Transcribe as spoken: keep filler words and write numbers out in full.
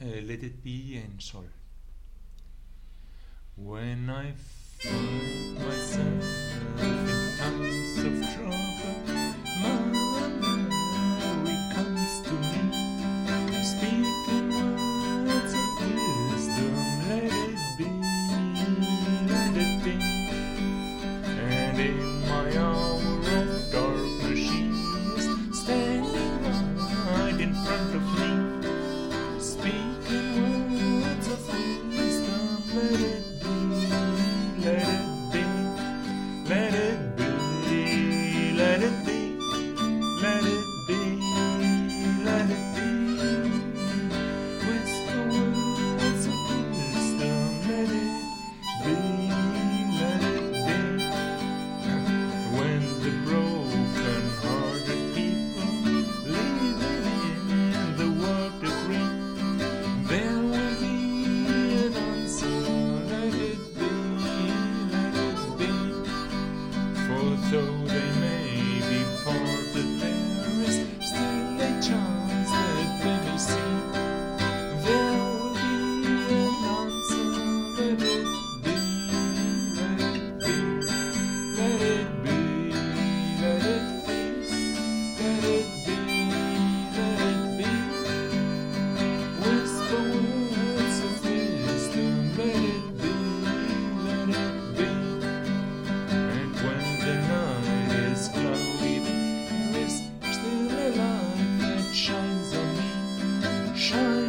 Let It Be en sol. When I find myself in times of trouble, Mary comes to me, speaking words of wisdom. Let it be, let it be. And in my hour of darkness, she is standing right in front of me, speaking words of wisdom. Let it Let it be, let it be, let it be, let it be, let it be. Whisper words of wisdom, let it be, let it be. When the broken-hearted people living in the world agree, there will be an answer. Let it be. Though they may be parted, there is still a chance that they may see. There will be an answer. Let it be, let it be, let it be, let it be, let it be, let it be. Whisper words of wisdom. Let it be, let it be. And when the night is cloudy, there is still a light that shines on me, shines